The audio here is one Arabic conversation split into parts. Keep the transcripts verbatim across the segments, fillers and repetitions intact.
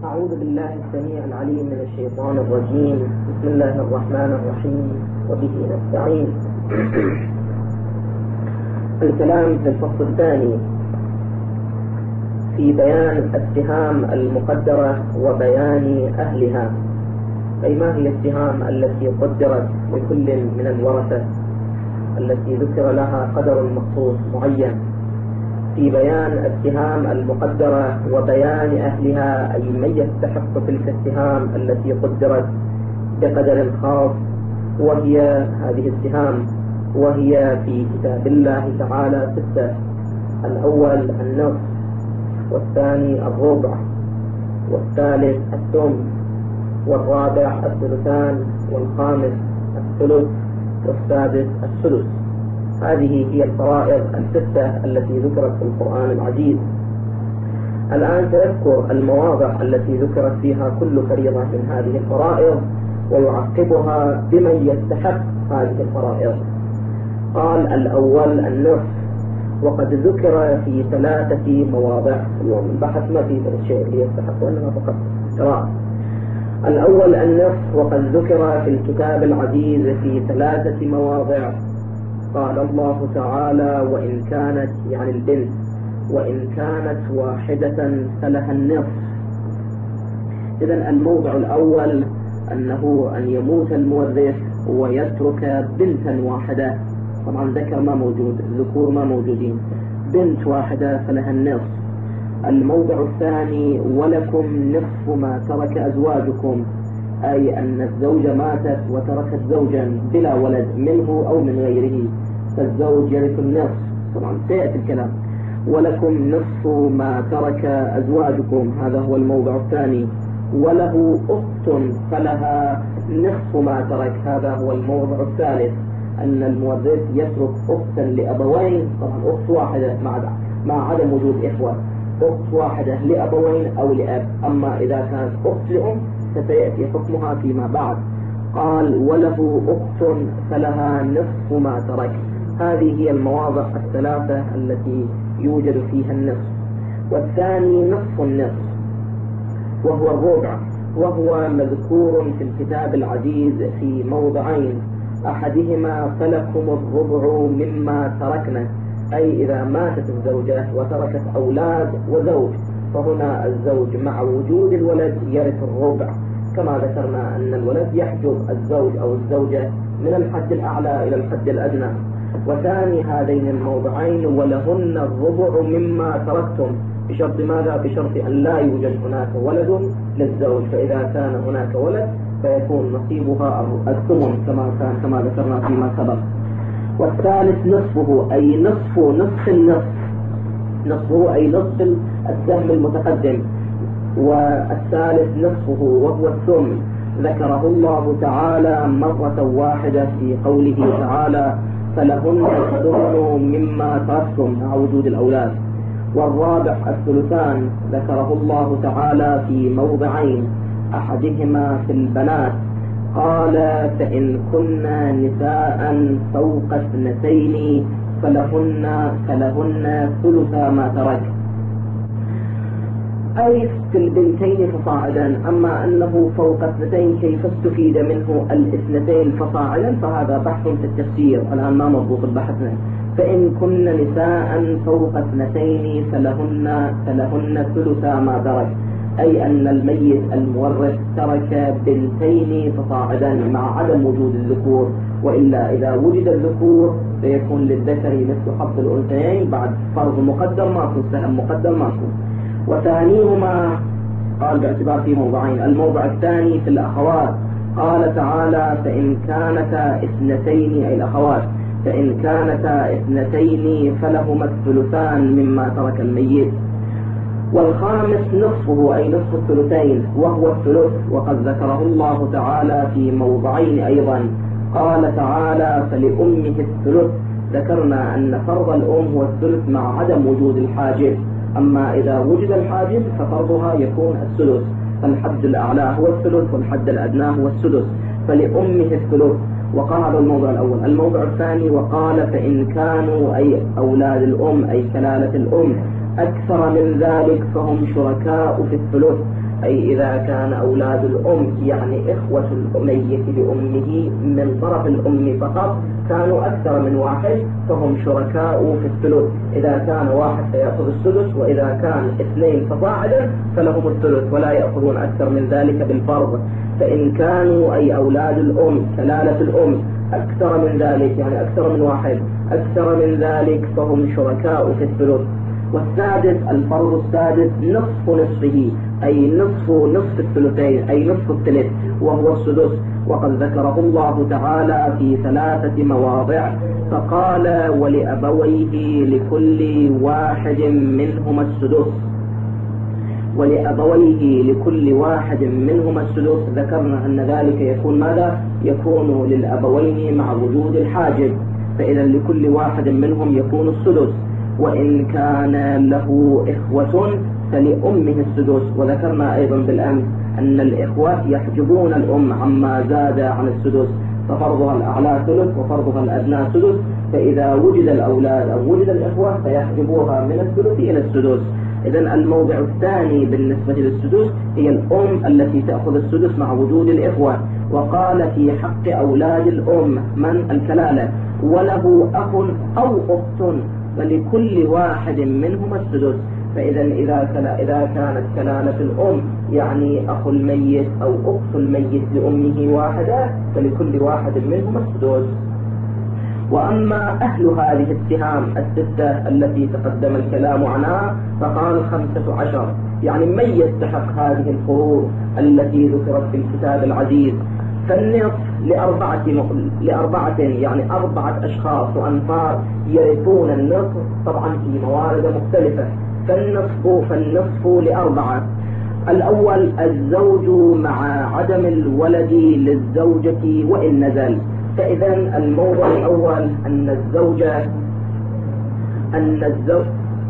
أعوذ بالله السميع العليم من الشيطان الرجيم. بسم الله الرحمن الرحيم وبه نستعين. الكلام في الفصل الثاني في بيان السهام المقدرة وبيان أهلها، أي ما هي السهام التي قدرت لكل من الورثة التي ذكر لها قدر مخصوص معين، في بيان السهام المقدرة وبيان أهلها، أي من يستحق تلك السهام التي قدرت بقدر خاص، وهي هذه السهام وهي في كتاب الله تعالى ستة: الأول النصف، والثاني الربع، والثالث الثمن، والرابع الثلثان، والخامس الثلث، والسادس الثلث. هذه هي الفرائض الستة التي ذكرت في القرآن العزيز. الآن سأذكر المواضع التي ذكرت فيها كل فريضة من هذه الفرائض ويعقبها بمن يستحق هذه الفرائض. قال: الأول النصف، وقد ذكر في ثلاثة مواضع. اليوم البحث ما في الشيء اللي يستحق وإنما فقط قراءة. الأول النصف، وقد ذكر في الكتاب العزيز في ثلاثة مواضع. قال الله تعالى: وإن كانت، يعني البنت، وإن كانت واحدة فلها النصف. إذن الموضع الأول أنه أن يموت المورث ويترك بنتا واحدة. طبعا ذكر ما موجود، ذكور ما موجودين، بنت واحدة فلها النصف. الموضع الثاني: ولكم نصف ما ترك أزواجكم، أي أن الزوجة ماتت وتركت زوجا بلا ولد منه أو من غيره، فالزوج يرث النصف. طبعا سيأتي الكلام. ولكم نصف ما ترك أزواجكم، هذا هو الموضع الثاني. وله أخت فلها نصف ما ترك، هذا هو الموضع الثالث، أن المورث يترك أختا لأبوين. طبعا أخت واحدة مع مع عدم وجود إخوة، أخت واحدة لأبوين أو لأب. أما إذا كانت أخت لأم فسيأتي حكمها فيما بعد. قال: وله أخت فلها نصف ما ترك. هذه هي المواضع الثلاثة التي يوجد فيها النصف. والثاني نصف النصف، وهو الربع، وهو مذكور في الكتاب العزيز في موضعين: أحدهما: فلكم الربع مما تركنا، أي إذا ماتت الزوجة وتركت أولاد وزوج، فهنا الزوج مع وجود الولد يرث الربع، كما ذكرنا أن الولد يحجب الزوج أو الزوجة من الحد الأعلى إلى الحد الأدنى. وثاني هذين الموضعين: ولهن الربع مما تركتم، بشرط ماذا؟ بشرط أن لا يوجد هناك ولد للزوج، فإذا كان هناك ولد فيكون نصيبها الثمن كما كان كما ذكرنا فيما سبق. والثالث نصفه، أي نصف نصف النصف، نصفه أي نصف السهم المتقدم. والثالث نصفه وهو الثمن، ذكره الله تعالى مرة واحدة في قوله تعالى: فلهن الثمن مما تركتم، مع وجود الأولاد. والرابع الثلثان، ذكره الله تعالى في موضعين: أحدهما في البنات، قال: فإن كن نساء فوق اثنتين فلهن فلهن ثلث ما ترك، أي في البنتين فصاعدا. أما أنه فوق اثنتين كيف استفيد منه الاثنتين فصاعدا فهذا بحث في التفسير، الآن ما مربوط بحثنا. فإن كن نساء فوق اثنتين فلهن فلهن ثلث ما ترك، أي أن الميت المورث ترك بنتين فصاعدا مع عدم وجود الذكور، وإلا إذا وجد الذكور فيكون للذكر مثل حظ الأنثيين، بعد فرض مقدر ماكو، سهم مقدر ماكو. وثانيهما، قال باعتبار في موضعين: الموضع الثاني في الأخوات، قال تعالى: فإن كانتا اثنتين، أي الأخوات، فإن كانتا اثنتين فلهما الثلثان مما ترك الميت. والخامس نصفه، أي نصف الثلثين، وهو الثلث، وقد ذكره الله تعالى في موضعين أيضا. قال تعالى: فلأمه الثلث. ذكرنا أن فرض الأم هو الثلث مع عدم وجود الحاجب، أما إذا وجد الحاجب ففرضها يكون الثلث، فالحد الأعلى هو الثلث والحد الأدنى هو السدس. فلأمه الثلث. وقال الموضع الأول. الموضع الثاني: وقال: فإن كانوا، أي أولاد الأم أي كلالة الأم، أكثر من ذلك فهم شركاء في الثلث، أي إذا كان أولاد الأم يعني إخوة الميت لأمه من طرف الأم فقط كانوا أكثر من واحد فهم شركاء في الثلث. إذا كان واحد فيأخذ السدس، وإذا كان اثنين فصاعدا فلهم الثلث ولا يأخذون أكثر من ذلك بالفرض. فإن كانوا أي أولاد الأم كلالة الأم أكثر من ذلك يعني أكثر من واحد أكثر من ذلك فهم شركاء في الثلث. والسادس الفرض السادس نصف نصفه أي نصف نصف الثلثين أي نصف الثلث وهو السدس. وقد ذكره الله تعالى في ثلاثة مواضع فقال ولأبويه لكل واحد منهما السدس ولأبويه لكل واحد منهما السدس. ذكرنا أن ذلك يكون ماذا؟ يكون للأبوين مع وجود الحاجب، فإذا لكل واحد منهم يكون السدس. وإن كان له إخوة فلأمه السدس. وذكرنا أيضا بالأمس أن الإخوة يحجبون الأم عما زاد عن السدس، ففرضها الأعلى ثلث وفرضها الأدنى سدس، فإذا وجد الأولاد أو وجد الإخوة فيحجبوها من الثلث إلى السدس. إذن الموضع الثاني بالنسبة للسدس هي الأم التي تأخذ السدس مع وجود الإخوة. وقال في حق أولاد الأم من الكلالة وله أخ أو أخت فلكل واحد منهما السدس. فإذا إذا إذا كانت كلالة الأم يعني أخو الميت أو أخت الميت لأمه واحدة فلكل واحد منهما السدس. وأما أهل هذه السهام الستة التي تقدم الكلام عنها فقال خمسة عشر، يعني من يستحق هذه الفروض التي ذكرت في الكتاب العزيز. فالنصف لأربعة لأربعة يعني أربعة أشخاص وأنفار يرثون النصف طبعا في موارد مختلفة. فالنصف فالنصف لأربعة. الأول الزوج مع عدم الولد للزوجة وإن نزل. فإذا الموضع الأول أن الزوجة أن الزوج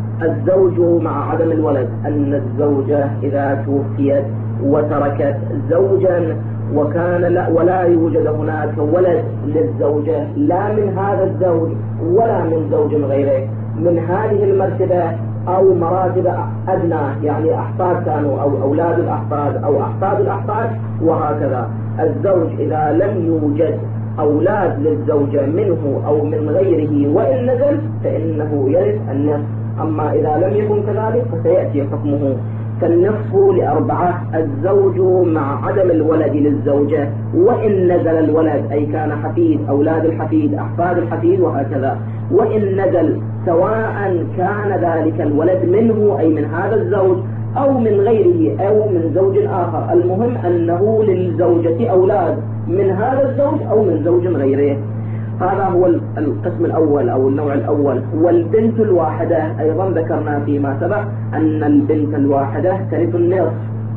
الزوج مع عدم الولد أن الزوجة إذا توفيت وتركت زوجا وكان لا ولا يوجد هناك ولد للزوجة لا من هذا الزوج ولا من زوج غيره من هذه المرتبة أو مراتب أدنى يعني أحفاد كانوا أو أولاد الأحفاد أو أحفاد الأحفاد وهكذا. الزوج إذا لم يوجد أولاد للزوجة منه أو من غيره وإن نزل فإنه يرث النصف. أما إذا لم يكن كذلك فسيأتي حكمه. فالنصف لأربعة الزوج مع عدم الولد للزوجة وإن نزل الولد أي كان حفيد أولاد الحفيد أحفاد الحفيد وهكذا. وإن نزل سواء كان ذلك الولد منه أي من هذا الزوج أو من غيره أو من زوج آخر، المهم أنه للزوجة أولاد من هذا الزوج أو من زوج غيره. هذا هو القسم الأول أو النوع الأول. والبنت الواحدة أيضا ذكرنا فيما سبق أن البنت الواحدة ترث النصف.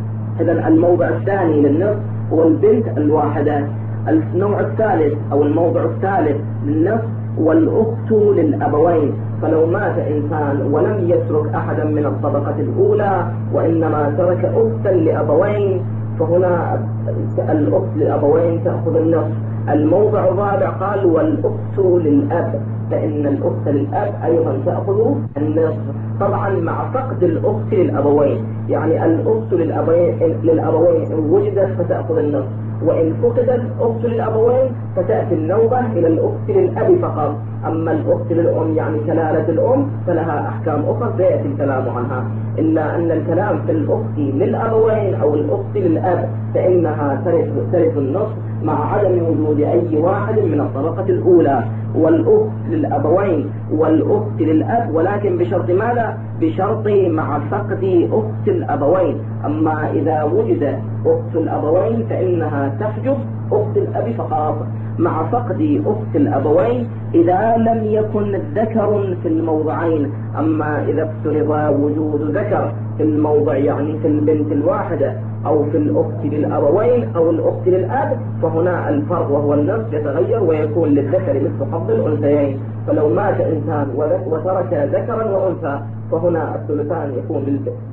إذا الموضع الثاني للنصف هو البنت الواحدة. النوع الثالث أو الموضع الثالث للنصف والأخت للأبوين. فلو مات إنسان ولم يترك أحدا من الطبقة الأولى وإنما ترك أختا لأبوين فهنا الأخت للأبوين تأخذ النصف. الموضع الرابع قال والأخت للأب، فإن الأخت للأب أيضا تأخذ النصف طبعا مع فقد الأخت للأبوين. يعني الأخت للأبوين للأبوين إن وجدت فتأخذ النصف، وإن فقدت أخت للأبوين فتأتي النوبة إلى الأخت للأب فقط. أما الأخت للأم يعني كلالة الأم فلها أحكام أخرى سيأتي الكلام عنها، إلا أن الكلام في الأخت للأبوين أو الأخت للأب فإنها ترث ترث النصف مع عدم وجود أي واحد من الطبقة الأولى. والأخت للأبوين والأخت للأب ولكن بشرط ماذا؟ بشرط مع فقد أخت الأبوين. أما إذا وجد أخت الأبوين فإنها تحجب أخت الأب فقط مع فقد أخت الأبوين إذا لم يكن ذكر في الموضعين. أما إذا افترض وجود ذكر في الموضع يعني في البنت الواحدة أو في الأخت للأبوين أو الأخت للأب فهنا الفرق وهو النصف يتغير ويكون للذكر مثل حظ الأنثيين. فلو مات إنسان وترك ذكرا وأنثى فهنا الثلثان يكون للذكر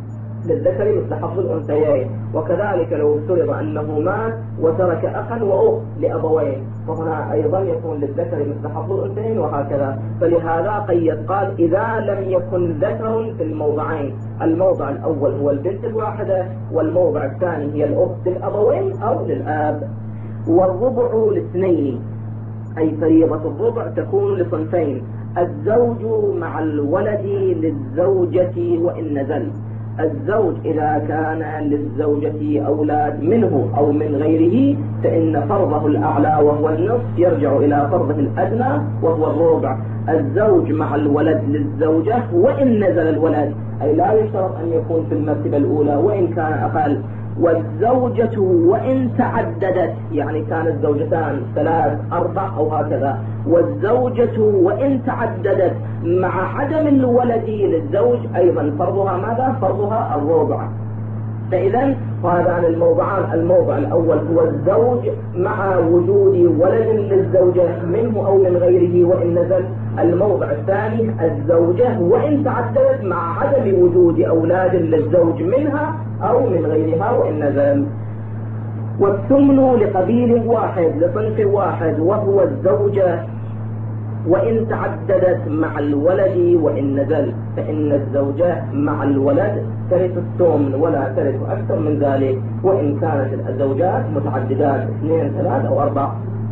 للذكر مثل حظ الأنثيين. وكذلك لو افترض أنه مات وترك أخا وأخت لأبوين فهنا أيضا يكون للذكر مثل حظ الأنثيين وهكذا. فلهذا قيد قال إذا لم يكن ذكر في الموضعين، الموضع الأول هو البنت الواحدة والموضع الثاني هي الأخت للأبوين أو للآب. والربع لاثنين، أي فريضة الربع تكون لصنفين: الزوج مع الولد للزوجة وإن نزل. الزوج إذا كان للزوجة أولاد منه أو من غيره فإن فرضه الأعلى وهو النصف يرجع إلى فرضه الأدنى وهو الربع. الزوج مع الولد للزوجة وإن نزل الولد، أي لا يشترط أن يكون في المرتبة الأولى وإن كان أقل. والزوجة وإن تعددت، يعني كانت زوجتان ثلاث أربع أو هكذا. والزوجة وإن تعددت مع عدم الولد للزوج أيضا فرضها ماذا؟ فرضها الربع. فإذا هذان الموضعان، الموضع الأول هو الزوج مع وجود ولد للزوجة منه أو من غيره وإن نزل. الموضع الثاني الزوجة وإن تعددت مع عدم وجود أولاد للزوج منها أو من غيرها وإن نزل. والثمن لقبيل واحد لصنف واحد وهو الزوجة وإن تعددت مع الولد وإن نزل. فإن الزوجة مع الولد ترث الثمن ولا ترث أكثر من ذلك وإن كانت الزوجات متعددات اثنين ثلاث أو أربع.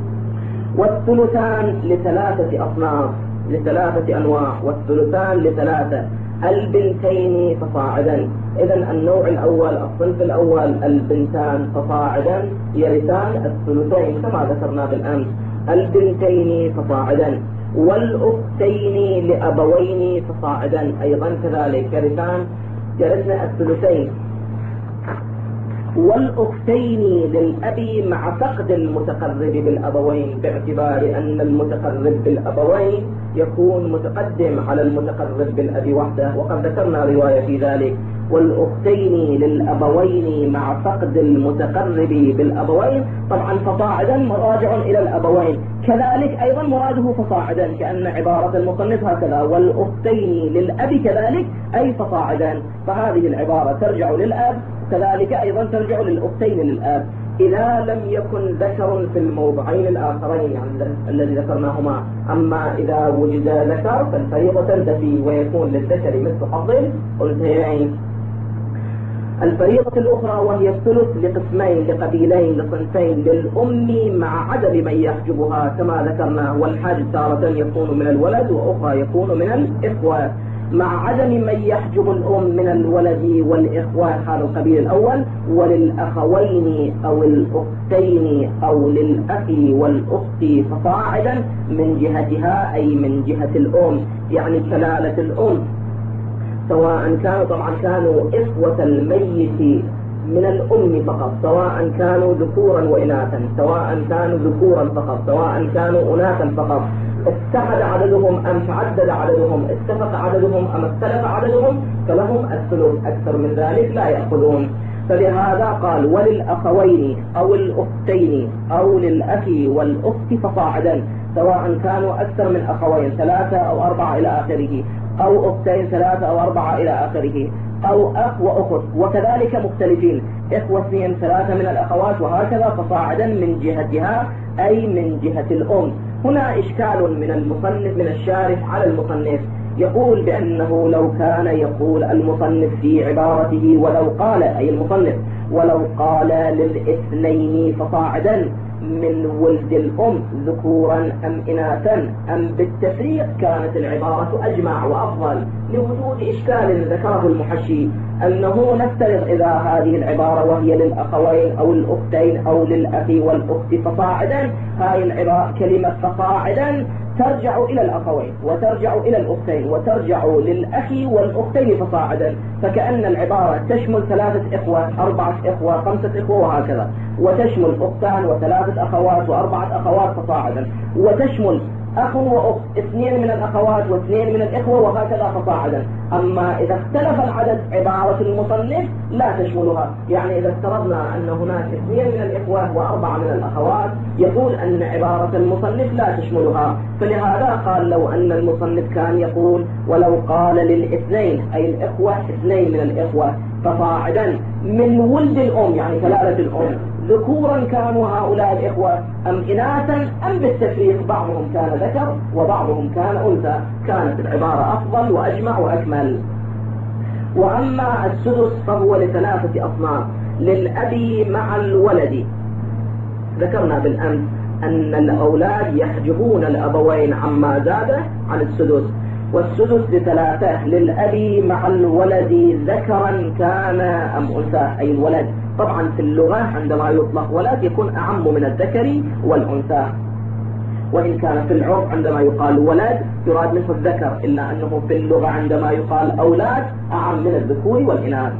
والثلثان لثلاثة أصناف، لثلاثة أنواع. والثلثان لثلاثة: البنتين فصاعدا. إذن النوع الأول، الصنف الأول البنتان فصاعدا يرثان الثلثين كما ذكرنا بالأمس. البنتين فصاعدا. والأختين لأبوين فصاعدا أيضا كذلك يرثان يرثن الثلثين. والأختين للأب مع فقد المتقرب بالأبوين، باعتبار أن المتقرب بالأبوين يكون متقدم على المتقرب بالأب وحده، وقد ذكرنا رواية في ذلك. والأختين للأبوين مع فقد المتقرب بالأبوين، طبعا فصاعدا مراجع إلى الأبوين، كذلك أيضا مراده فصاعدا كأن عبارة المصنف هكذا: والأختين للأب كذلك أي فصاعدا. فهذه العبارة ترجع للأب كذلك أيضا ترجع للأختين للأب إذا لم يكن ذكر في الموضعين الآخرين يعني الذي ذكرناهما. أما إذا وجد ذكر فالفريضة تنتفي ويكون للذكر مثل حظ الأنثيين. الفريضة الأخرى وهي الثلث لقسمين لقبيلين لصنفين: للأم مع عدم من يحجبها كما ذكرنا، والحاجب تارة يكون من الولد وأخرى يكون من الإخوة. مع عدم من يحجب الأم من الولد والإخوة هذا القبيل الأول. وللأخوين أو الأختين أو للأخ والأخت فصاعدا من جهتها أي من جهة الأم، يعني كلالة الأم، سواء كانوا طبعا كانوا إخوة الميت من الأم فقط، سواء كانوا ذكورا وإناثا، سواء كانوا ذكورا فقط، سواء كانوا أناثا فقط، اتحد عددهم أم تعدد عددهم، اتفق عددهم أم اختلف عددهم، فلهم الثلث، أكثر من ذلك لا يأخذون. فلهذا قال: وللأخوين أو الأختين أو للأخ والأخت فصاعدا، سواء كانوا أكثر من أخوين ثلاثة أو أربعة إلى آخره، أو أختين ثلاثة أو أربعة إلى آخره، أو أخ وأخت، وكذلك مختلفين، إخوة اثنين ثلاثة من الأخوات وهكذا فصاعدا من جهتها أي من جهة الأم. هنا إشكال من المصنف من الشارح على المصنف، يقول بأنه لو كان يقول المصنف في عبارته ولو قال أي المصنف ولو قال للاثنين فصاعدا من ولد الأم ذكورا أم إناثا أم بالتفريق كانت العبارة أجمع وأفضل، لوجود إشكال ذكره المحشي أنه نفترض إذا هذه العبارة وهي للأخوين أو الأختين أو للأخ والأخت فصاعدا، هذه العبارة كلمة فصاعدا ترجع إلى الأخوين وترجع إلى الأختين وترجع للأخ والأختين فصاعدا، فكأن العبارة تشمل ثلاثة إخوة، أربعة إخوة، خمسة إخوة وهكذا، وتشمل أختان وثلاثة أخوات وأربعة أخوات فصاعدا، وتشمل أخ وأخت، اثنين من الأخوات واثنين من الإخوة وهكذا فصاعدا. أما إذا اختلف العدد عبارة المصنف لا تشملها، يعني إذا افترضنا أن هناك اثنين من الإخوة وأربعة من الأخوات يقول أن عبارة المصنف لا تشملها. فلهذا قال لو أن المصنف كان يقول ولو قال للاثنين أي الإخوة اثنين من الإخوة فصاعدا من ولد الأم يعني كلالة الأم ذكورا كانوا هؤلاء الإخوة أم إناثا أم بالتفريق بعضهم كان ذكر وبعضهم كان أنثى، كانت العبارة أفضل وأجمع وأكمل. وأما السدس فهو لثلاثة أصناف: للأب مع الولد، ذكرنا بالأمس أن الأولاد يحجبون الأبوين عما زاد عن السدس، والسدس لثلاثة: للأب مع الولد ذكرا كان أم أنثى، أي الولد. طبعا في اللغة عندما يطلق ولد يكون أعم من الذكر والأنثى، وإن كان في العرف عندما يقال ولد يراد منه الذكر، إلا أنه في اللغة عندما يقال أولاد أعم من الذكور والإناث.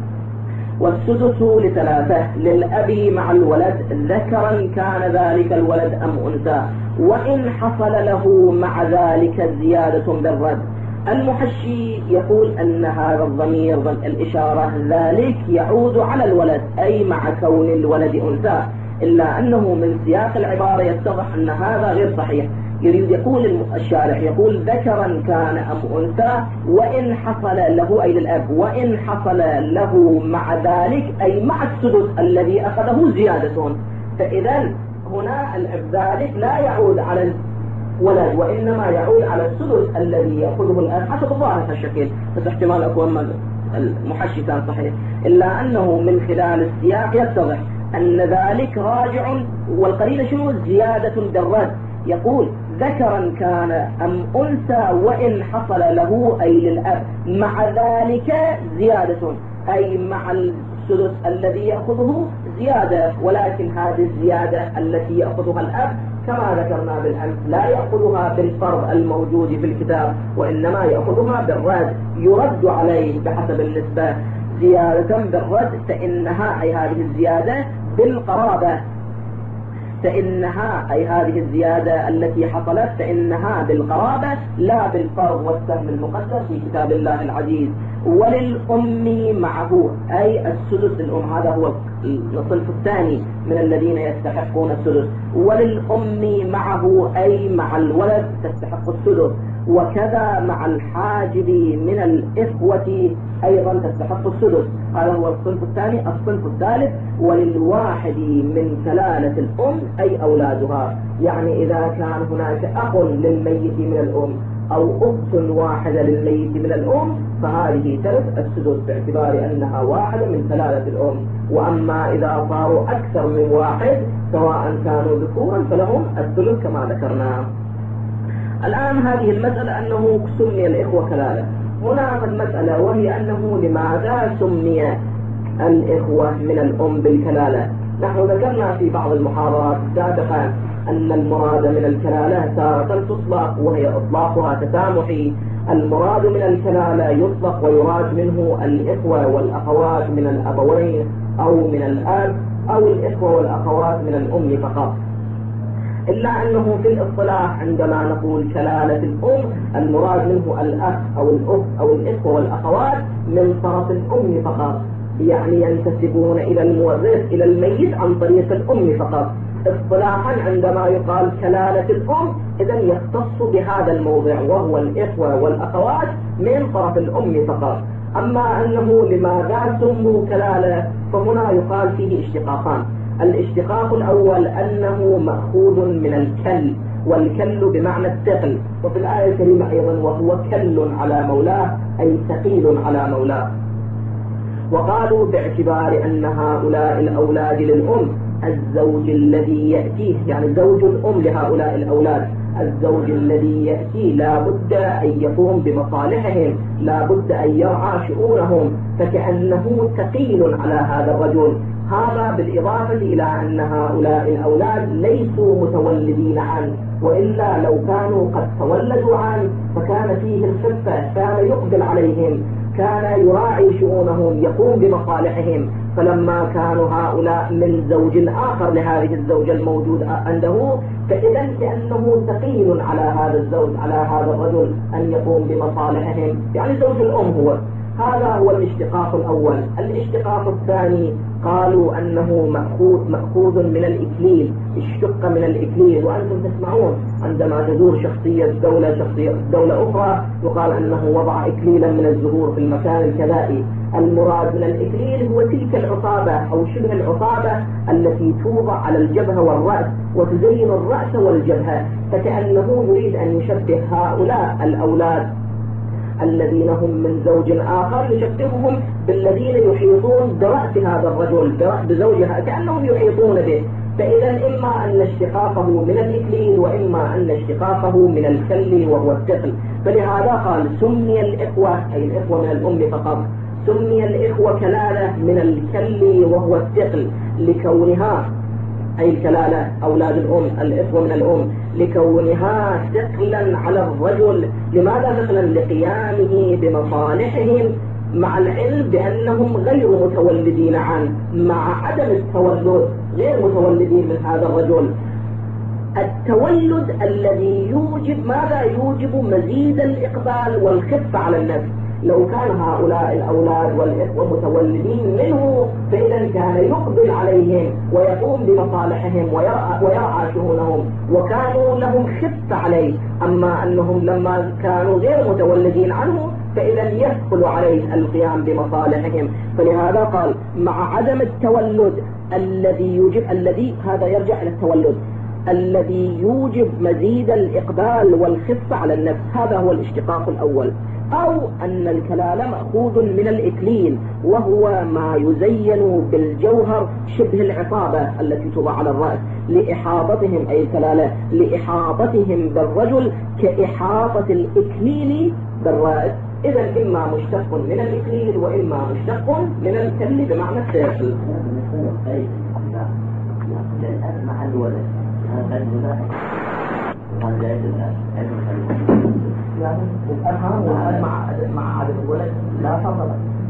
والسدس لثلاثة: للأب مع الولد ذكرا كان ذلك الولد أم أنثى، وإن حصل له مع ذلك زيادة بالرد. المحشي يقول أن هذا الضمير الإشارة ذلك يعود على الولد، أي مع كون الولد أنثى، إلا أنه من سياق العبارة يتضح أن هذا غير صحيح. يريد يقول الشارح يقول ذكرا كان أم أنثى وإن حصل له، أي للأب، وإن حصل له مع ذلك أي مع السدس الذي أخذه زيادة. فإذا هنا الأب ذلك لا يعود على الولد وإنما يعود على السدس الذي يأخذه الأب حسب ظاهر الشكل، بس احتمال أكون المحشي كان صحيح، إلا أنه من خلال السياق يتضح أن ذلك راجع، والقرينة شنو؟ زيادة بالرد. يقول ذكرا كان أم أنثى وإن حصل له، أي للأب، مع ذلك زيادة، أي مع السدس الذي يأخذه زيادة، ولكن هذه الزيادة التي يأخذها الأب كما ذكرنا بالأمس لا يأخذها بالفرض الموجود في الكتاب، وإنما يأخذها بالرد، يرد عليه بحسب النسبة زيادة بالرد، فإنها أي هذه الزيادة بالقرابة، فإنها أي هذه الزيادة التي حصلت فإنها بالقرابة لا بالفرض والسهم المقدر في كتاب الله العزيز. وللأم معه، أي السدس الأم، هذا هو الصنف الثاني من الذين يستحقون السدس. وللأم معه أي مع الولد تستحق السدس، وكذا مع الحاجب من الإخوة أيضا تستحق السدس. هذا هو الصنف الثاني. الصنف الثالث: وللواحد من كلالة الأم أي أولادها، يعني إذا كان هناك أخ للميت من الأم أو أخت واحدة للميت من الأم فهذه ترث السدس باعتبار أنها واحدة من كلالة الأم. وأما إذا صاروا أكثر من واحد سواء كانوا ذكورا فلهم الثلث كما ذكرنا. الآن هذه المسألة أنه سمي الإخوة كلالة. هنا المسألة وهي أنه لماذا سمي الإخوة من الأم بالكلالة؟ نحن ذكرنا في بعض المحاضرات سابقا أن المراد من الكلالة تارة تطلق وهي إطلاقها تسامحي. المراد من الكلالة يطلق ويراد منه الإخوة والأخوات من الأبوين أو من الأب، أو الإخوة والأخوات من الأم فقط، إلا أنه في الاصطلاح عندما نقول كلالة الأم المراد منه الأخ أو الأخت أو الإخوة والأخوات من طرف الأم فقط، يعني ينتسبون إلى المورث إلى الميت عن طريق الأم فقط. اصطلاحا عندما يقال كلالة الأم إذن يختص بهذا الموضع وهو الإخوة والأخوات من طرف الأم فقط. أما أنه لماذا سموا كلالة فهنا يقال فيه اشتقاقان. الاشتقاق الأول أنه مأخوذ من الكل، والكل بمعنى الثقل، وفي الآية الكريمة أيضا وهو كل على مولاه أي ثقيل على مولاه. وقالوا باعتبار أن هؤلاء الأولاد للأم الزوج الذي يأتيه، يعني زوج الأم لهؤلاء الأولاد، الزوج الذي يأتي لا بد أن يقوم بمصالحهم، لا بد أن يرعى شؤونهم، فكأنه ثقيل على هذا الرجل. هذا بالإضافة إلى أن هؤلاء الأولاد ليسوا متولدين عنه، وإلا لو كانوا قد تولدوا عنه فكان فيه الخفة، كان يقبل عليهم، كان يراعي شؤونهم، يقوم بمصالحهم. فلما كانوا هؤلاء من زوج آخر لهذه الزوجة الموجود عنده فإذا كأنه ثقيل على هذا الزوج، على هذا الرجل أن يقوم بمصالحهم، يعني زوج الأم هو. هذا هو الاشتقاق الأول. الاشتقاق الثاني قالوا أنه مأخوذ, مأخوذ من الإكليل، اشتق من الإكليل. وأنتم تسمعون عندما تزور شخصية دولة شخصية دولة أخرى يقال أنه وضع إكليلا من الزهور في المكان الكذائي. المراد من الإكليل هو تلك العصابة أو شبه العصابة التي توضع على الجبهة والرأس وتزين الرأس والجبهة، فكأنه يريد أن يشبه هؤلاء الأولاد الذين هم من زوج آخر، يشبههم بالذين يحيطون برأس هذا الرجل بزوجها، كأنهم يحيطون به. فإذا إما أن اشتقاقه من الإكليل وإما أن اشتقاقه من الكل وهو الثقل. فلهذا قال سمي الإخوة، أي الإخوة من الأم فقط، سمي الإخوة كلالة من الكل وهو الثقل لكونها، أي الكلالة أولاد الأم الإخوة من الأم، لكونها ثقلا على الرجل. لماذا ثقلا؟ لقيامه بمصالحهم، مع العلم بأنهم غير متولدين عنه، مع عدم التولد غير متولدين من هذا الرجل. التولد الذي يوجب ماذا؟ يوجب مزيد الإقبال والخفة على النفس. لو كان هؤلاء الأولاد والإخوة متولدين منه فإذا كان يقبل عليهم ويقوم بمصالحهم ويرعى شؤونهم وكانوا لهم خفة عليه. أما أنهم لما كانوا غير متولدين عنه فإذا يثقل عليه القيام بمصالحهم. فلهذا قال مع عدم التولد الذي يوجب، الذي هذا يرجع إلى التولد الذي يوجب مزيد الإقبال والخفة على النفس، هذا هو الاشتقاق الأول. أو أن الكلالة مأخوذ من الإكليل وهو ما يزين بالجوهر شبه العصابة التي توضع على الرأس لإحاطتهم، أي الكلالة لإحاطتهم بالرجل كإحاطة الإكليل بالرأس. إذا إما مشتق من الإكليل وإما مشتق من الكل بمعنى السياسي. مع الولد يعني الأرحام والأهل مع مع عدد الولد لا فضل.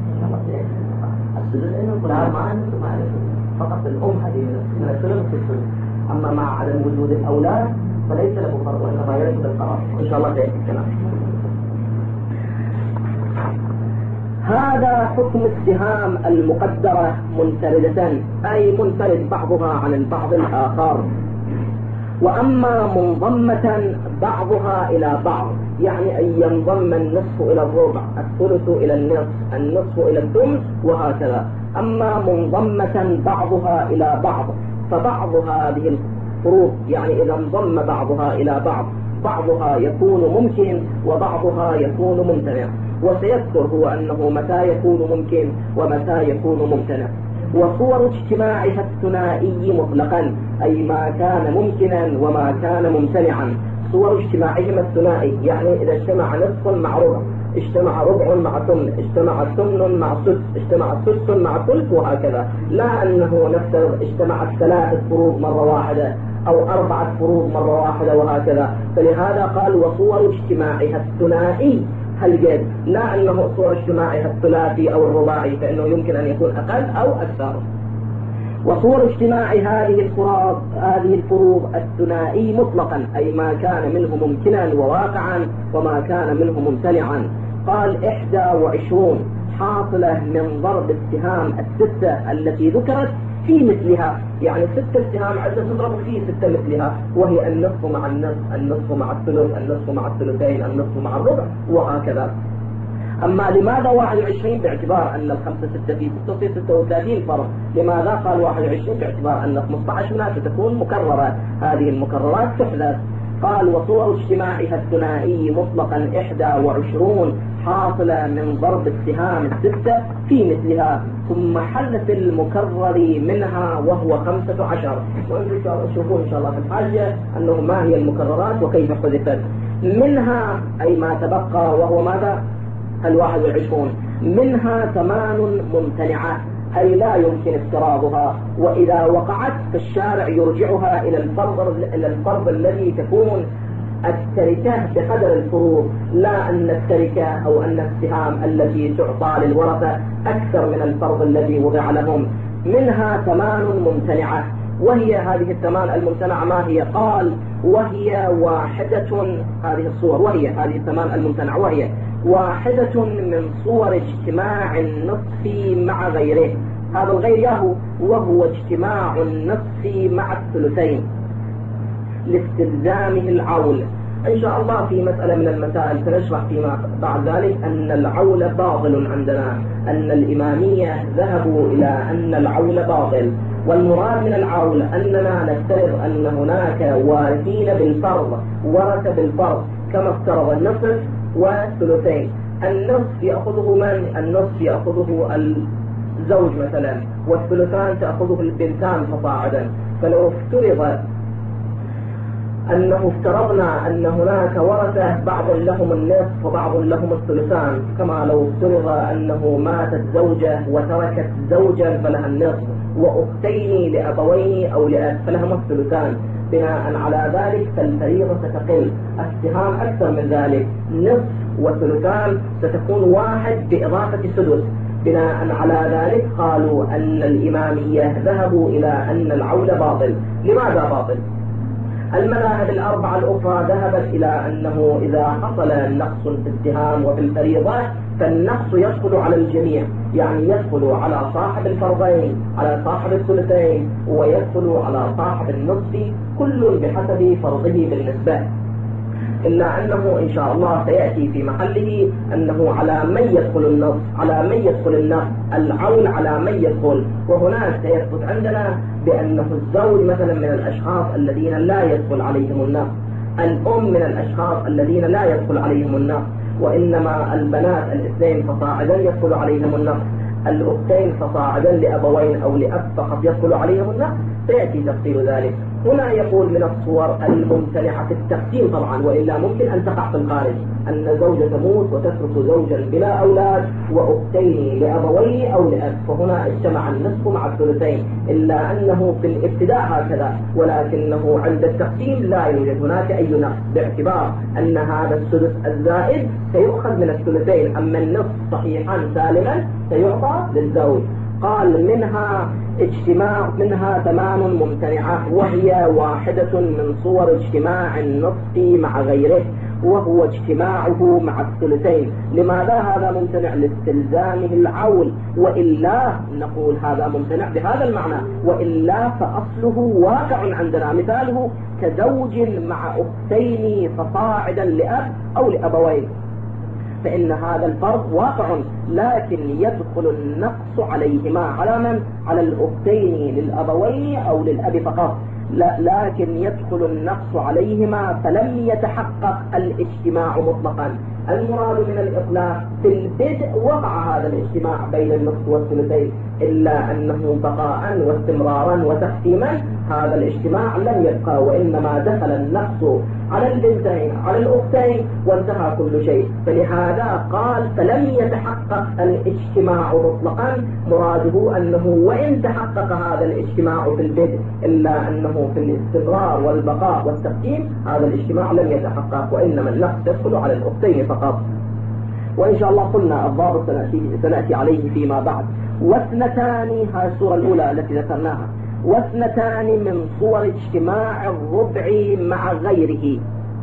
لا ما ما فقط الأم هذه من الثلث في الثلث. أما مع عدم وجود الأولاد فليس له فرق وإنما يرد القرار. إن شاء الله سيأتي الكلام. هذا حكم السهام المقدرة منفردة، أي منفرد بعضها عن البعض الآخر. وأما منضمة بعضها إلى بعض، يعني أن ينضم النصف إلى الربع، الثلث إلى النصف، النصف إلى الثلث وهكذا. أما منضمة بعضها إلى بعض فبعض هذه الفروق، يعني إذا انضم بعضها إلى بعض بعضها يكون ممكن وبعضها يكون ممتنع. وسيذكر هو أنه متى يكون ممكن ومتى يكون ممتنع. وصور اجتماعها الثنائي مطلقا، أي ما كان ممكنا وما كان ممتنعا. صور اجتماعهما الثنائي، يعني إذا اجتمع نصف مع ربع، اجتمع ربع مع ثمن، اجتمع ثمن مع سدس، اجتمع سدس مع ثلث وهكذا. لا أنه نفترض اجتمعت ثلاثة فروض مرة واحدة أو أربعة فروض مرة واحدة وهكذا. فلهذا قال وصور اجتماعها الثنائي. هل قد لا أنه صور اجتماعها الثلاثي أو الرباعي، فإنه يمكن أن يكون أقل أو أكثر. وصور اجتماع هذه الفروض هذه الفروض الثنائي مطلقا، أي ما كان منه ممكنا وواقعا وما كان منه ممتنعا. قال إحدى وعشرون حاصلة من ضرب السهام الستة التي ذكرت في مثلها، يعني ستة سهام عدة تضرب في ستة مثلها، وهي النصف مع النصف، النصف مع الثلث، النصف مع الثلثين، النصف مع الربع وهكذا. أما لماذا واحد وعشرين؟ باعتبار أن الخمسة ستة في ستة تصير ستة وثلاثين فرق. لماذا قال واحد وعشرين؟ باعتبار أن خمسة عشر منها ستكون مكررة، هذه المكررات تحدث. قال وصور اجتماعها الثنائي مطلقا إحدى وعشرون حاصلة من ضرب السهام الستة في مثلها، ثم حذف المكرر منها وهو خمسة عشر. وانتم تشوفون إن شاء الله في الحاجة أنه ما هي المكررات وكيف حذفت. منها أي ما تبقى وهو ماذا؟ الواحد والعشرون. منها ثمان ممتنعة، أي لا يمكن افتراضها، وإذا وقعت فالشارع يرجعها إلى الفرض إلى الفرض الذي تكون التركة بقدر الفروض، لا أن التركة أو أن السهام التي تعطى للورثة أكثر من الفرض الذي وضع لهم. منها ثمان ممتنعة، وهي هذه الثمان الممتنعة ما هي؟ قال وهي واحدة، هذه الصور وهي هذه الثمان الممتنعة وهي واحدة من صور اجتماع النصف مع غيره. هذا الغير ياهو وهو اجتماع النصف مع الثلثين لاستلزامه العول. إن شاء الله في مسألة من المسائل سنشرح فيما بعد ذلك أن العول باطل عندنا، أن الإمامية ذهبوا إلى أن العول باطل، والمراد من العول أننا نفترض أن هناك وارثين بالفرض ورث بالفرض كما افترض النصف والثلثين. النصف يأخذه من؟ النصف يأخذه الزوج مثلا، والثلثان تأخذه البنتان فصاعدا. فلو افترض أنه افترضنا أن هناك ورثة بعض لهم النصف وبعض لهم الثلثان، كما لو افترض أنه ماتت زوجة وتركت زوجا فلها النصف وأختين لأبوين أو لأب فلهما الثلثان، بناء على ذلك فالفريضة ستقل، السهام أكثر من ذلك، نصف وثلثان ستكون واحد بإضافة سدس. بناء على ذلك قالوا أن الإمامية ذهبوا إلى أن العول باطل. لماذا باطل؟ المذاهب الأربعة الأخرى ذهبت إلى أنه إذا حصل نقص في السهام وفي الفريضة فالنقص يدخل على الجميع، يعني يدخل على صاحب الفرضين، على صاحب الثلثين، ويدخل على صاحب النصف، كل بحسب فرضه بالنسبة. إلا أنه إن شاء الله سيأتي في محله أنه على من يدخل النص، على من يدخل النص، العول على من يدخل. وهناك سيثبت عندنا بأنه الزوج مثلا من الأشخاص الذين لا يدخل عليهم النص، الأم من الأشخاص الذين لا يدخل عليهم النص، وإنما البنات الاثنين فصاعدا يدخل عليهم النص، الأختين فصاعدا لأبوين أو لأب فقط يدخل عليهم النص. سيأتي تفصيل ذلك. هنا يقول من الصور الممتنعة التقسيم طبعا، وإلا ممكن أن تقع في الخارج، أن زوجة تموت وتترك زوجا بلا أولاد وأختين لأبوين أو لأب، فهنا اجتمع النصف مع الثلثين، إلا أنه في الابتداء هكذا، ولكنه عند التقسيم لا يوجد هناك أي نقص، باعتبار أن هذا السدس الزائد سيؤخذ من الثلثين، أما النصف صحيحا سالما سيعطى للزوج. قال منها اجتماع منها ثمان ممتنعة، وهي واحدة من صور اجتماع النصف مع غيره، وهو اجتماعه مع الثلثين. لماذا هذا ممتنع؟ لاستلزامه العول، وإلا نقول هذا ممتنع بهذا المعنى، وإلا فأصله واقع عندنا. مثاله كزوج مع أختين فصاعدا لأب أو لأبوين، فإن هذا الفرض واقع، لكن يدخل النقص عليهما. على من؟ على الأختين للأبوين أو للأب فقط، لا لكن يدخل النقص عليهما، فلم يتحقق الاجتماع مطلقا. المراد من الإطلاق في البدء وقع هذا الاجتماع بين النصف والثلثين، إلا أنه بقاء واستمرارا وتقسيما هذا الاجتماع لم يبقى، وإنما دخل النقص على البنتين على الأختين وانتهى كل شيء. فلهذا قال فلم يتحقق الاجتماع مطلقا، مراده أنه وإن تحقق هذا الاجتماع في البدء، إلا أنه في الاستمرار والبقاء والتقسيم هذا الاجتماع لم يتحقق، وإنما النقص يدخل على الأختين فقط. وإن شاء الله قلنا الضابط سنأتي عليه فيما بعد. واثنتان، هذه الصورة الأولى التي ذكرناها، واثنتان من صور اجتماع الربع مع غيره،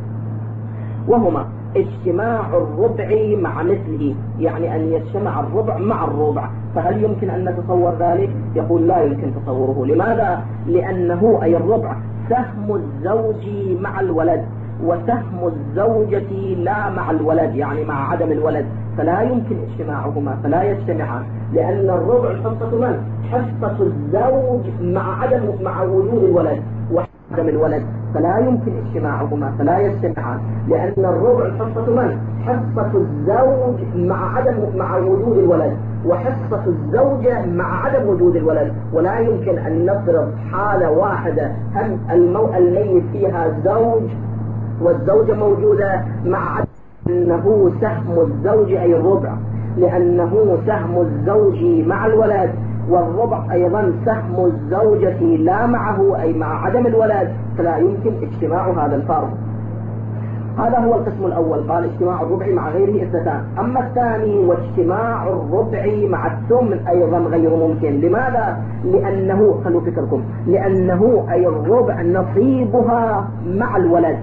وهما اجتماع الربع مع مثله، يعني أن يجتمع الربع مع الربع. فهل يمكن أن نتصور ذلك؟ يقول لا يمكن تصوره. لماذا؟ لأنه أي الربع سهم الزوج مع الولد، وسهم الزوجة لا مع الولد، يعني مع عدم الولد، فلا يمكن اجتماعهما، فلا يجتمعان، لأن الربع حصة من؟ حصة الزوج مع عدم مع وجود الولد وعدم الولد، فلا يمكن اجتماعهما، فلا يجتمعان، لأن الربع حصة من؟ حصة الزوج مع عدم مع وجود الولد، وحصة الزوجة مع عدم وجود الولد. ولا يمكن أن نفرض حالة واحدة هم الميت فيها زوج والزوجة موجودة مع عدم أنه سهم الزوج أي الربع، لأنه سهم الزوج مع الولد، والربع أيضا سهم الزوجة لا معه أي مع عدم الولد، فلا يمكن اجتماع هذا الفرض. هذا هو القسم الأول، قال اجتماع الربع مع غيره اثنتان. أما الثاني واجتماع الربع مع الثمن أيضا غير ممكن. لماذا؟ لأنه خلوا فكركم، لأنه أي الربع نصيبها مع الولد،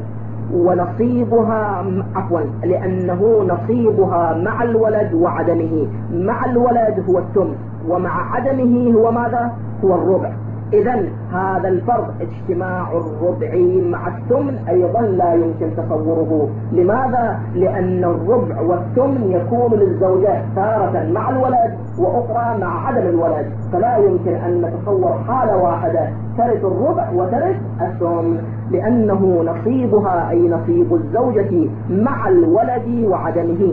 ونصيبها عفوا لأنه نصيبها مع الولد وعدمه. مع الولد هو الثمن، ومع عدمه هو ماذا؟ هو الربع. إذن هذا الفرض اجتماع الربع مع الثمن أيضا لا يمكن تصوره. لماذا؟ لأن الربع والثمن يكون للزوجات تارة مع الولد وأخرى مع عدم الولد، فلا يمكن أن نتصور حالة واحدة ترث الربع وترث الثمن، لأنه نصيبها أي نصيب الزوجة مع الولد وعدمه.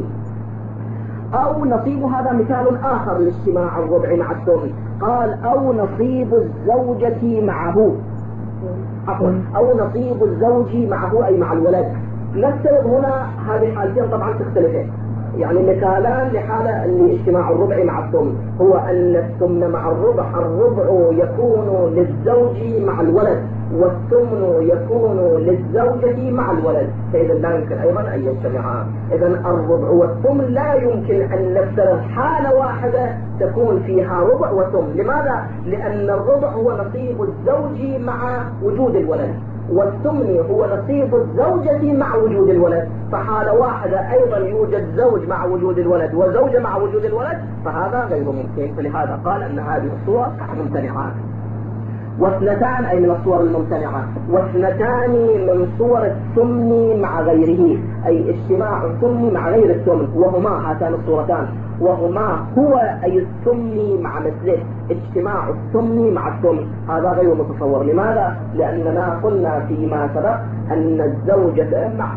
أو نصيب، هذا مثال آخر لاجتماع الربع مع الثمن، قال أو نصيب الزوجة معه، عفوا أو نصيب الزوج معه أي مع الولد. نفترض هنا هذه الحالتين طبعا تختلفين، يعني مثالان لحالة لاجتماع الربع مع الثمن، هو أن الثمن مع الربع، الربع يكون للزوج مع الولد والثمن يكون للزوجة مع الولد، فإذا لا يمكن أيضا أن يجتمعا. إذا الربع والثمن لا يمكن أن نفترض حالة واحدة تكون فيها ربع وثمن. لماذا؟ لأن الربع هو نصيب الزوج مع وجود الولد، والثمن هو نصيب الزوجة مع وجود الولد، فحالة واحدة أيضا يوجد زوج مع وجود الولد وزوجة مع وجود الولد، فهذا غير ممكن. فلهذا قال أن هذه الصور ممتنعات. واثنتان أي من الصور الممتنعة، واثنتان من صور الثمن مع غيره، أي اجتماع الثمن مع غير الثمن، وهما هاتان الصورتان، وهما هو أي الثمن مع مثله، اجتماع الثمن مع الثمن، هذا غير متصور. لماذا؟ لأننا قلنا فيما سبق أن الزوجة مع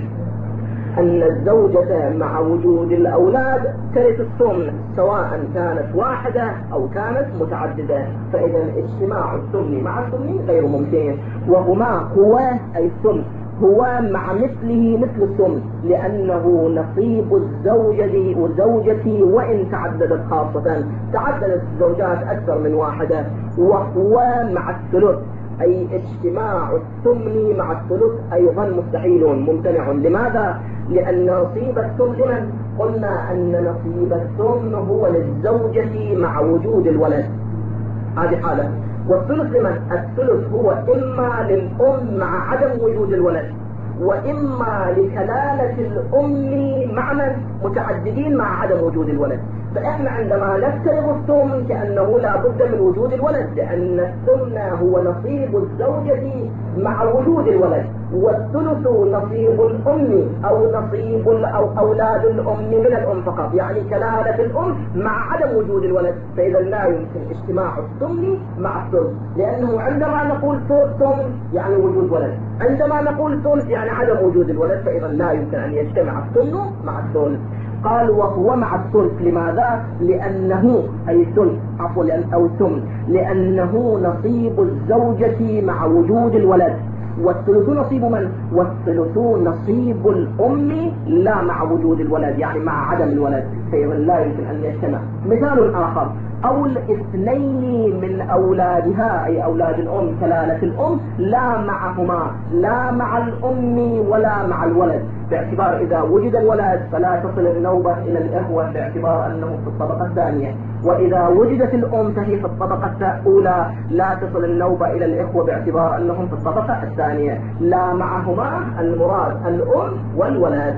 أن الزوجة مع وجود الأولاد ترث الثمن سواء كانت واحدة أو كانت متعددة، فإذا اجتماع الثمن مع الثمن غير ممكن. وهما هو أي الثمن هو مع مثله مثل الثمن، لأنه نصيب الزوجة والزوجة وإن تعددت، خاصة تعددت الزوجات أكثر من واحدة. وهو مع الثلث، أي اجتماع الثمن مع الثلث أيضا مستحيل ممتنع. لماذا؟ لأن نصيب الثمن قلنا أن نصيب الثمن هو للزوجة مع وجود الولد، هذه حالة. والثلث لمن؟ الثلث هو إما للأم مع عدم وجود الولد، وإما لكلالة الأم مع من؟ متعددين مع عدم وجود الولد. فإحنا عندما نفترض الثمن كأنه لا بد من وجود الولد، لأن الثمن هو نصيب الزوجة مع وجود الولد، والثلث نصيب الأم أو نصيب أو أولاد الأم من الأم فقط، يعني كلالة الأم مع عدم وجود الولد. فإذا لا يمكن اجتماع الثمن مع الثلث، لأنه عندما نقول ثمن يعني وجود ولد، عندما نقول ثلث يعني عدم وجود الولد، فإذا لا يمكن أن يجتمع الثمن مع الثلث. قال وهو مع الثلث. لماذا؟ لأنه أي الثلث عفوا أو الثمن لأنه نصيب الزوجة مع وجود الولد، والثلث نصيب من؟ والثلث نصيب الأم لا مع وجود الولد، يعني مع عدم الولد، فإذا لا يمكن أن يجتمع. مثال آخر، أو الاثنين من أولادها أي أولاد الأم كلالة الأم لا معهما، لا مع الأم ولا مع الولد، باعتبار إذا وجد الولد فلا تصل النوبة إلى الإخوة باعتبار أنه في الطبقة الثانية، وإذا وجدت الأم فهي في الطبقة الأولى لا تصل النوبة إلى الإخوة باعتبار أنهم في الطبقة الثانية. لا معهما المراد الأم والولد.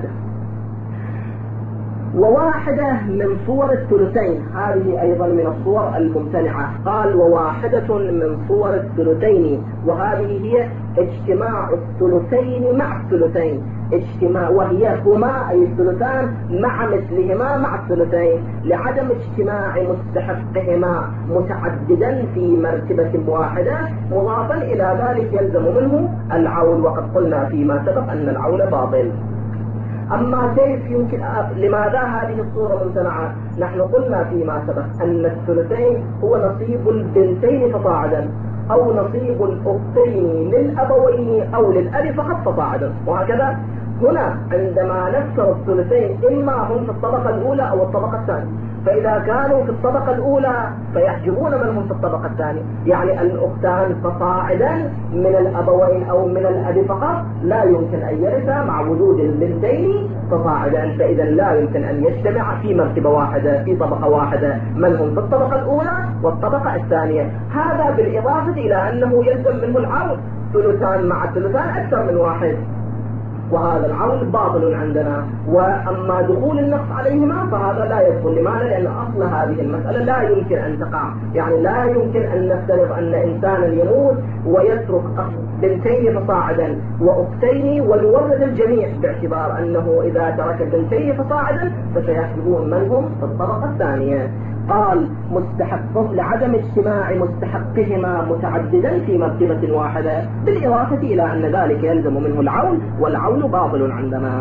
وواحدة من صور الثلثين، هذه أيضا من الصور الممتنعة. قال وواحدة من صور الثلثين، وهذه هي اجتماع الثلثين مع الثلثين، اجتماع وهي هما أي الثلثان مع مثلهما مع الثلثين، لعدم اجتماع مستحقهما متعددا في مرتبة واحدة، مضافا إلى ذلك يلزم منه العول، وقد قلنا فيما سبق أن العول باطل. أما كيف يمكن لماذا هذه الصورة ممتنعة؟ نحن قلنا فيما سبق أن الثلثين هو نصيب البنتين فصاعدا، أو نصيب الأختين للأبوين أو للأب فقط فصاعدا، وهكذا. هنا عندما نفسر الثلثين إما هم في الطبقة الأولى أو الطبقة الثانية، فإذا كانوا في الطبقة الأولى فيحجبون من هم في الطبقة الثانية، يعني الأختان فصاعدا من الأبوين أو من الأب فقط لا يمكن أن يرثا مع وجود البنتين فصاعدا، فإذا لا يمكن أن يجتمع في مرتبة واحدة في طبقة واحدة من هم في الطبقة الأولى والطبقة الثانية. هذا بالإضافة إلى أنه يلزم منه العول، ثلثان مع ثلثان أكثر من واحد. وهذا العول باطل عندنا. وأما دخول النقص عليهما فهذا لا يدخل. لماذا؟ لأن أصل هذه المسألة لا يمكن أن تقع، يعني لا يمكن أن نفترض أن إنسانا يموت ويترك بنتين فصاعدا وأختين ونورث الجميع، باعتبار أنه إذا ترك بنتين فصاعدا فسيحسبون من هم في الطبقة الثانية. قال مستحق لعدم اجتماع مستحقهما متعددا في مرتبة واحدة، بالإضافة إلى أن ذلك يلزم منه العول، والعول باطل عندنا.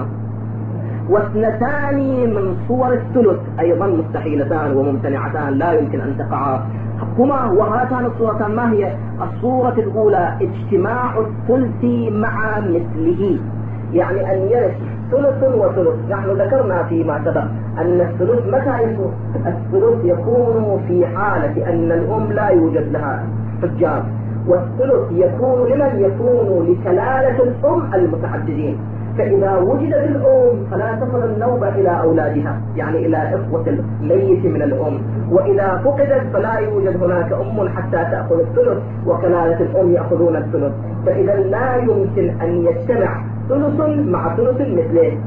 واثنتان من صور الثلث أيضا مستحيلتان وممتنعتان لا يمكن أن تقعا، هما وهاتان الصورتان. ما هي الصورة الأولى؟ اجتماع الثلث مع مثله، يعني أن يرث ثلث وثلث. نحن ذكرنا فيما سبق أن الثلث متى يكون؟ الثلث يكون في حالة أن الأم لا يوجد لها حجاب، والثلث يكون لمن؟ يكون لكلالة الأم المتعددين. فإذا وجدت الأم فلا تصل النوبة إلى أولادها، يعني إلى إخوة الميت من الأم، وإذا فقدت فلا يوجد هناك أم حتى تأخذ الثلث، وكلالة الأم يأخذون الثلث. فإذا لا يمكن أن يجتمع ثلث مع ثلث مثله.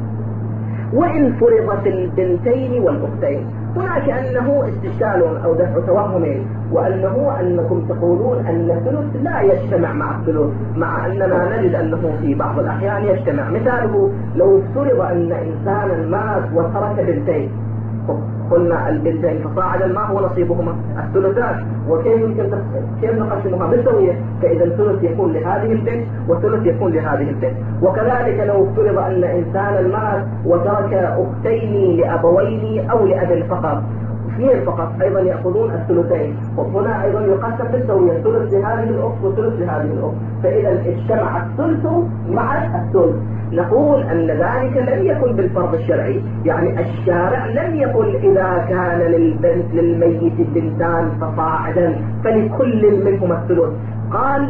وإن فرضت البنتين والأختين، هناك أنه استشكال أو دفع توهم، وأنه أنكم تقولون أن الثلث لا يجتمع مع الثلث، مع أننا نجد أنه في بعض الأحيان يجتمع. مثاله لو افترض أن إنسانا مات وترك بنتين، قلنا البنتين فصاعدا ما هو نصيبهما؟ الثلثان. وكيف يمكن كيف نقسمها بالسوية؟ فإذا الثلث يكون لهذه البنت والثلث يكون لهذه البنت. وكذلك لو افترض أن إنسانا مات وترك أختين لأبوين أو لأب فقط، اثنين فقط أيضا يأخذون الثلثين، وهنا أيضا يقسم بالسوية، ثلث لهذه الأخت وثلث لهذه الأخت. فإذا اجتمع الثلث مع الثلث. نقول أن ذلك لم يكن بالفرض الشرعي، يعني الشارع لم يقل إذا كان للبنت للميت بنتان فصاعدا فلكل منهما الثلث، قال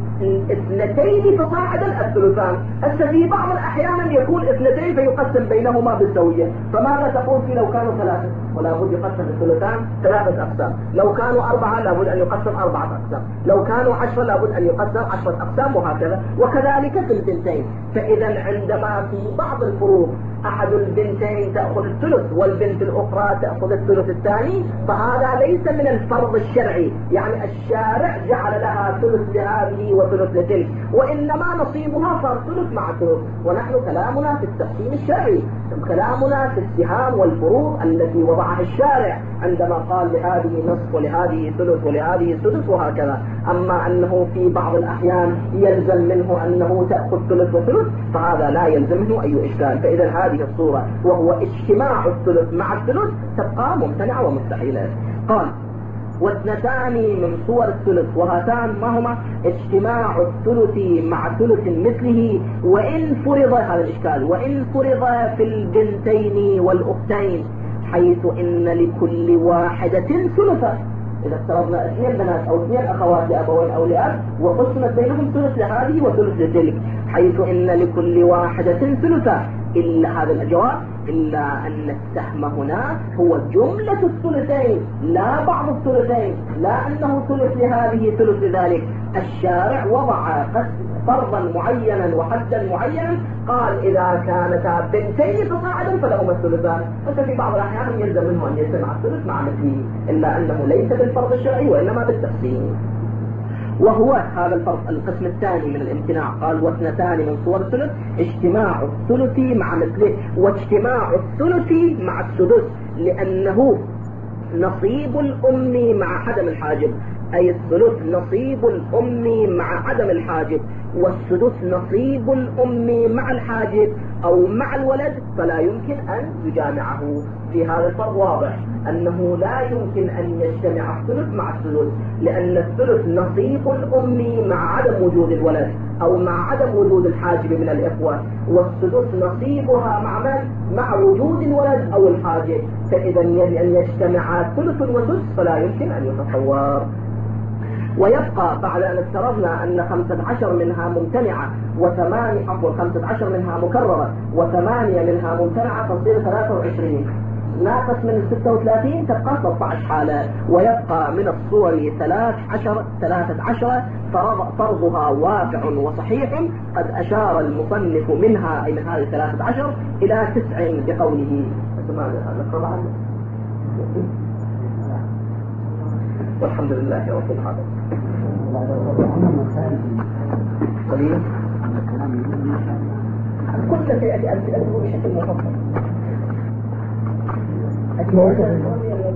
للاثنتين فصاعدا الثلثان. هسه في بعض الأحيان يكون اثنتين فيقسم بينهما بالسوية، فماذا تقول في لو كانوا ثلاثة؟ ولا بد يقسم الثلثان ثلاثة أقسام، لو كانوا أربعة لابد أن يقسم أربعة أقسام، لو كانوا عشرة لابد أن يقسم عشرة أقسام، وهكذا. وكذلك في البنتين. فإذا عندما في بعض الفروق أحد البنتين تأخذ الثلث والبنت الأخرى تأخذ الثلث الثاني، فهذا ليس من الفرض الشرعي، يعني الشارع جعل لها ثلث لهذه وثلث لتلك، وإنما نصيبها صار ثلث مع ثلث. ونحن كلامنا في التقسيم الشرعي، كلامنا في السهام والفروض التي وضعها الشارع عندما قال لهذه نصف ولهذه ثلث ولهذه سدس وهكذا. أما أنه في بعض الأحيان يلزم منه أنه تأخذ ثلث وثلث فهذا لا يلزمه أي إشكال. فإذا هذه الصورة وهو اجتماع الثلث مع الثلث تبقى ممتنعة ومستحيلة. قال واثنتان من صور الثلث وهاتان ما هما؟ اجتماع الثلث مع ثلث مثله وإن فرض، هذا الإشكال، وإن فرض في البنتين والأختين حيث إن لكل واحدة ثلثا. إذا افترضنا اثنين بنات أو اثنين أخوات لأبوين أو لأب وقسمت بينهم ثلث لهذه وثلث لتلك، حيث إن لكل واحدة ثلثا، إلا هذا الجواب إلا أن السهم هنا هو جملة الثلثين لا بعض الثلثين، لا أنه ثلث لهذه ثلث لذلك. الشارع وضع فرضا معينا وحدا معينا، قال إذا كانتا بنتين فصاعدا فلهما الثلثان. ففي بعض الأحيان يلزم منه أن يجتمع الثلث مع مثله، إلا أنه ليس بالفرض الشرعي وإنما بالتقسيم. وهو هذا الفرق القسم الثاني من الامتناع. قال واثنتان من صور الثلث اجتماع الثلث مع مثله، واجتماع الثلث مع السدس لأنه نصيب الأم مع عدم الحاجب، أي الثلث نصيب الأم مع عدم الحاجب، والسدس نصيب الأم مع الحاجب أو مع الولد، فلا يمكن أن يجامعه. في هذا الفرق واضح أنه لا يمكن أن يجتمع الثلث مع السدس، لأن الثلث نصيب الأم مع عدم وجود الولد أو مع عدم وجود الحاجب من الإخوة، والسدس نصيبها مع من؟ مع وجود الولد أو الحاجب. فإذا أن يجتمع ثلث وسدس فلا يمكن أن يتصور. ويبقى بعد أن افترضنا أن خمسة عشر منها ممتنعة وثمانية عفوا خمسة عشر منها مكررة وثمانية منها ممتنعة تصير ثلاثة وعشرين. ناقص من ستة وثلاثين تبقى ثلاثة عشر حالة، ويبقى من الصور ثلاث عشر ثلاثة عشر طردها واقع وصحيح. قد أشار المصنف منها أي من هذه الثلاثة عشر إلى تسع بقوله. والحمد لله رب العالمين. كل شيء أدري بشكل مفصل.